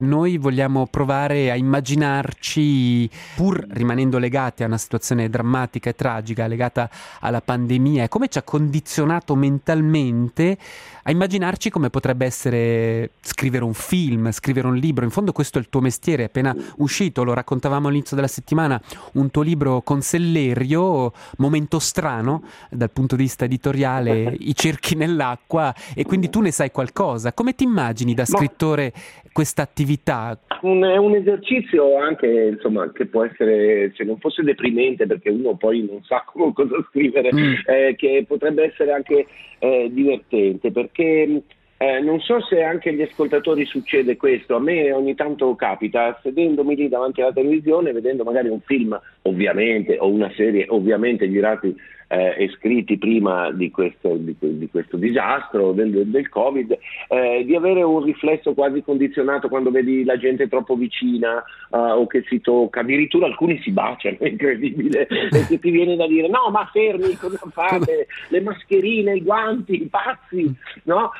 Noi vogliamo provare a immaginarci, pur rimanendo legati a una situazione drammatica e tragica legata alla pandemia e come ci ha condizionato mentalmente, a immaginarci come potrebbe essere scrivere un film, scrivere un libro. In fondo questo è il tuo mestiere, è appena uscito, lo raccontavamo all'inizio della settimana, un tuo libro con Sellerio, momento strano dal punto di vista editoriale, i cerchi nell'acqua, e quindi tu ne sai qualcosa. Come ti immagini da Ma scrittore questa attività? è un esercizio anche, insomma, che può essere, se non fosse deprimente, perché uno poi non sa cosa scrivere, Mm. che potrebbe essere anche divertente, perché non so se anche agli ascoltatori succede questo. A me ogni tanto capita, sedendomi lì davanti alla televisione, vedendo magari un film, ovviamente, o una serie, ovviamente girati e scritti prima di questo disastro del Covid, di avere un riflesso quasi condizionato quando vedi la gente troppo vicina, o che si tocca, addirittura alcuni si baciano, è incredibile, e che ti viene da dire no, ma fermi, cosa fate? Le mascherine, i guanti, i pazzi, no?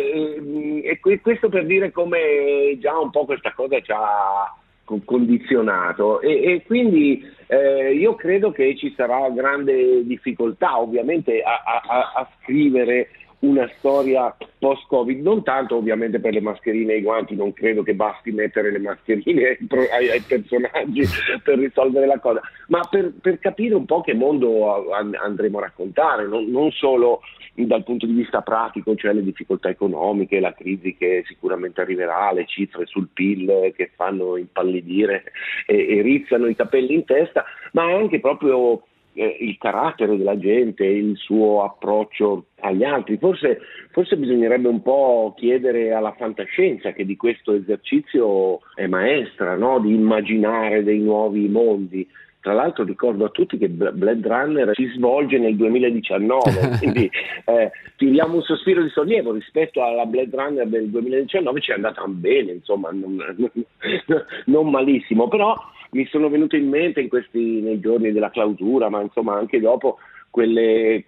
Questo per dire come già un po' questa cosa ci ha condizionato, e quindi io credo che ci sarà grande difficoltà ovviamente a scrivere una storia post-Covid, non tanto ovviamente per le mascherine e i guanti, non credo che basti mettere le mascherine ai personaggi per risolvere la cosa, ma per capire un po' che mondo andremo a raccontare, non solo dal punto di vista pratico, cioè le difficoltà economiche, la crisi che sicuramente arriverà, le cifre sul PIL che fanno impallidire e rizzano i capelli in testa, ma anche proprio il carattere della gente, il suo approccio agli altri. Forse bisognerebbe un po' chiedere alla fantascienza, che di questo esercizio è maestra, no? Di immaginare dei nuovi mondi. Tra l'altro ricordo a tutti che Blade Runner si svolge nel 2019, quindi tiriamo un sospiro di sollievo rispetto alla Blade Runner del 2019, ci è andata bene, insomma, non malissimo, però mi sono venute in mente nei giorni della clausura, ma insomma anche dopo, quelle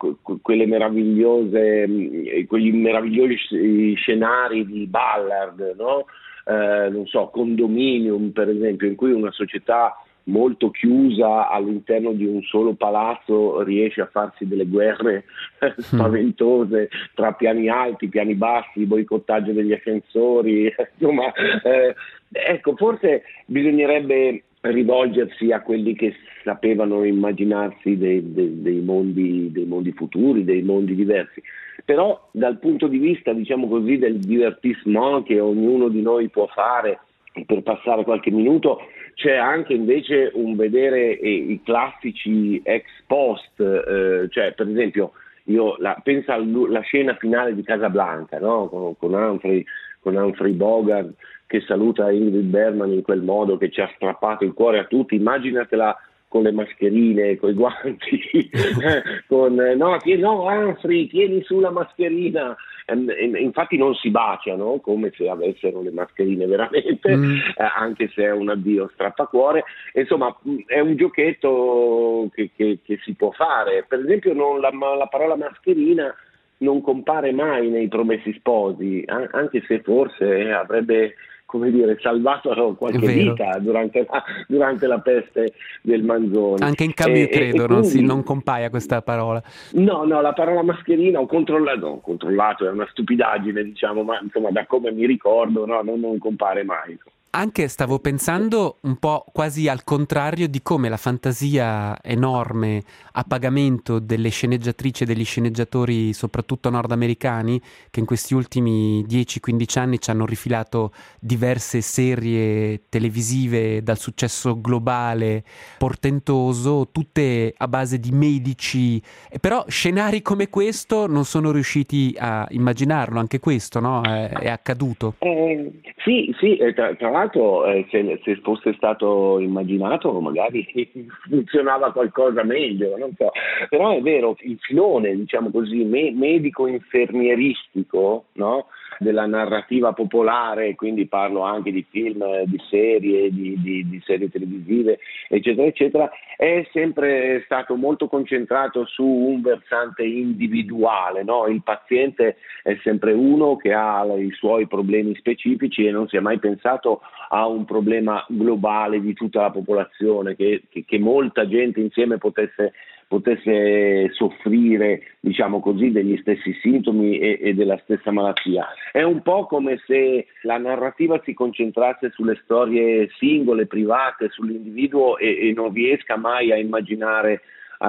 meravigliose, quegli meravigliosi scenari di Ballard, no? Non so, Condominium per esempio, in cui una società molto chiusa all'interno di un solo palazzo riesce a farsi delle guerre spaventose tra piani alti, piani bassi, boicottaggio degli ascensori, insomma, ecco, forse bisognerebbe rivolgersi a quelli che sapevano immaginarsi dei mondi futuri, dei mondi diversi. Però dal punto di vista, diciamo così, del divertissement che ognuno di noi può fare per passare qualche minuto, c'è anche invece un vedere i classici ex post, cioè per esempio penso alla scena finale di Casablanca, no? con Humphrey Bogart che saluta Ingrid Bergman in quel modo che ci ha strappato il cuore a tutti. Immaginatela con le mascherine, con i guanti, no, Humphrey, tieni su la mascherina. Infatti non si baciano come se avessero le mascherine veramente, anche se è un addio strappacuore. Insomma, è un giochetto che si può fare. Per esempio la parola mascherina non compare mai nei Promessi Sposi, anche se forse avrebbe, come dire, salvato qualche vita durante la peste del Manzoni. Anche in Camus credo Quindi, non compaia questa parola. no, la parola mascherina ho controllato, è una stupidaggine, diciamo, ma insomma da come mi ricordo, no, non compare mai. Anche stavo pensando un po' quasi al contrario di come la fantasia enorme a pagamento delle sceneggiatrici e degli sceneggiatori, soprattutto nordamericani, che in questi ultimi 10-15 anni ci hanno rifilato diverse serie televisive dal successo globale portentoso, tutte a base di medici, e però scenari come questo non sono riusciti a immaginarlo. Anche questo, no? È accaduto. Sì, tra l'altro se fosse stato immaginato magari funzionava qualcosa meglio, non so. Però è vero, il filone, diciamo così, medico-infermieristico, no? della narrativa popolare, quindi parlo anche di film, di serie, di serie televisive, eccetera, eccetera, è sempre stato molto concentrato su un versante individuale, no? Il paziente è sempre uno che ha i suoi problemi specifici e non si è mai pensato a un problema globale di tutta la popolazione, che molta gente insieme potesse soffrire, diciamo così, degli stessi sintomi e della stessa malattia. È un po' come se la narrativa si concentrasse sulle storie singole, private, sull'individuo e non riesca mai a immaginare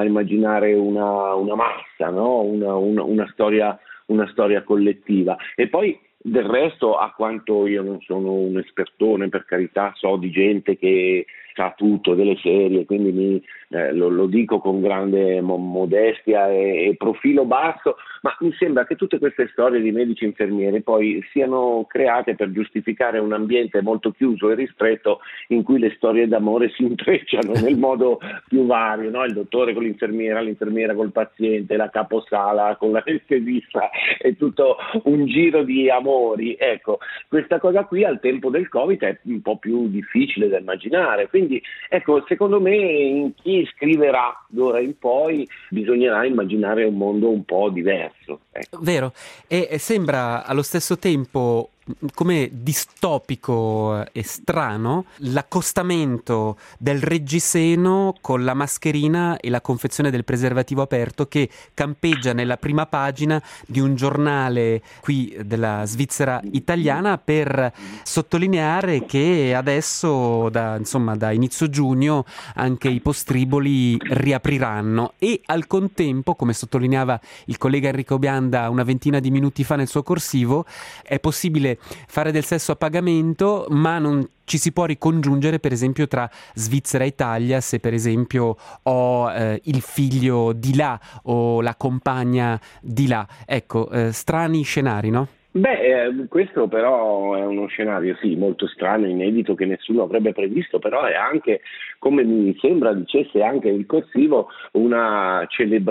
una massa, no? Una storia collettiva. E poi del resto, a quanto io non sono un espertone, per carità, so di gente che sa tutto delle serie, quindi lo dico con grande modestia e profilo basso, ma mi sembra che tutte queste storie di medici e infermieri poi siano create per giustificare un ambiente molto chiuso e ristretto in cui le storie d'amore si intrecciano nel modo più vario, no? Il dottore con l'infermiera col paziente, la caposala con l'anestesista, è tutto un giro di amori. Ecco, questa cosa qui al tempo del Covid è un po' più difficile da immaginare, quindi ecco, secondo me in chi scriverà d'ora in poi bisognerà immaginare un mondo un po' diverso. Ecco. Vero, e sembra allo stesso tempo come distopico e strano l'accostamento del reggiseno con la mascherina e la confezione del preservativo aperto che campeggia nella prima pagina di un giornale qui della Svizzera italiana per sottolineare che adesso da inizio giugno anche i postriboli riapriranno e al contempo, come sottolineava il collega Enrico Bianda una ventina di minuti fa nel suo corsivo, è possibile fare del sesso a pagamento, ma non ci si può ricongiungere per esempio tra Svizzera e Italia se per esempio ho il figlio di là o la compagna di là. Ecco, strani scenari, no? Questo però è uno scenario sì molto strano, inedito, che nessuno avrebbe previsto, però è anche, come mi sembra dicesse anche il corsivo, una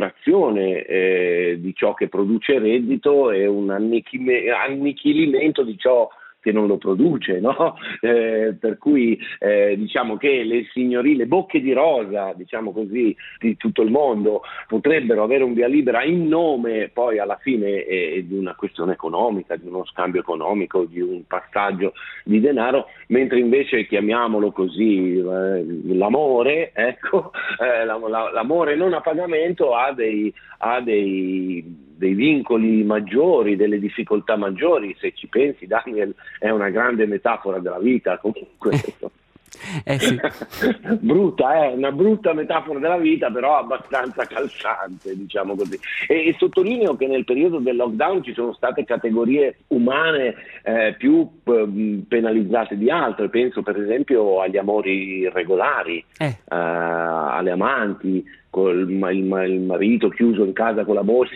celebrazione di ciò che produce reddito e un annichilimento di ciò che non lo produce, no? Per cui diciamo che le bocche di rosa, diciamo così, di tutto il mondo potrebbero avere un via libera in nome poi alla fine di una questione economica, di uno scambio economico, di un passaggio di denaro, mentre invece, chiamiamolo così, l'amore, ecco, l'amore non a pagamento ha dei vincoli maggiori, delle difficoltà maggiori. Se ci pensi, Daniel, è una grande metafora della vita comunque. Sì. Una brutta metafora della vita, però abbastanza calzante, diciamo così. E sottolineo che nel periodo del lockdown ci sono state categorie umane più penalizzate di altre. Penso per esempio agli amori irregolari, alle amanti, il marito chiuso in casa con la moglie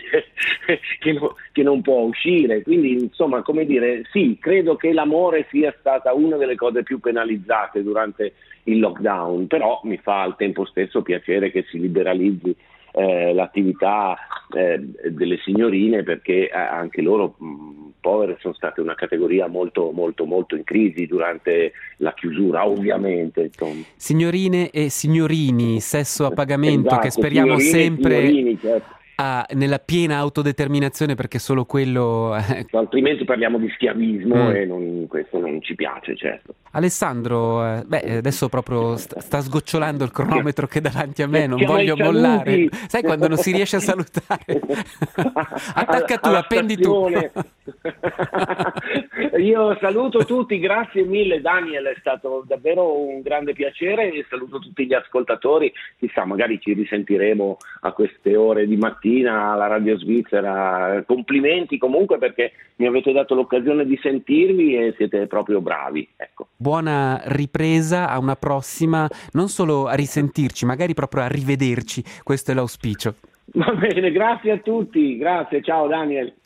che non può uscire. Quindi insomma, come dire, sì, credo che l'amore sia stata una delle cose più penalizzate durante il lockdown, però mi fa al tempo stesso piacere che si liberalizzi l'attività delle signorine, perché anche loro povere sono state una categoria molto molto molto in crisi durante la chiusura, ovviamente. Signorine e signorini, sesso a pagamento, esatto, che speriamo sempre certo, nella piena autodeterminazione, perché solo quello altrimenti parliamo di schiavismo e questo non ci piace, certo. Alessandro, adesso proprio sta sgocciolando il cronometro che è davanti a me, non Siamo voglio mollare. Sai quando non si riesce a salutare? Attacca tu, appendi tu. Io saluto tutti, grazie mille Daniel, è stato davvero un grande piacere, e saluto tutti gli ascoltatori, chissà, magari ci risentiremo a queste ore di mattina alla Radio Svizzera. Complimenti comunque, perché mi avete dato l'occasione di sentirvi e siete proprio bravi, ecco. Buona ripresa, a una prossima, non solo a risentirci, magari proprio a rivederci, questo è l'auspicio. Va bene, grazie a tutti, grazie, ciao Daniel.